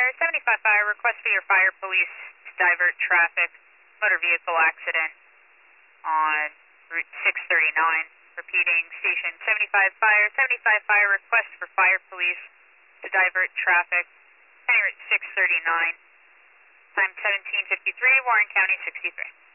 75 Fire, request for your fire police to divert traffic, motor vehicle accident on Route 639. Repeating, station 75 Fire, 75 Fire, request for fire police to divert traffic, County Route 639, time 17:53, Warren County 63.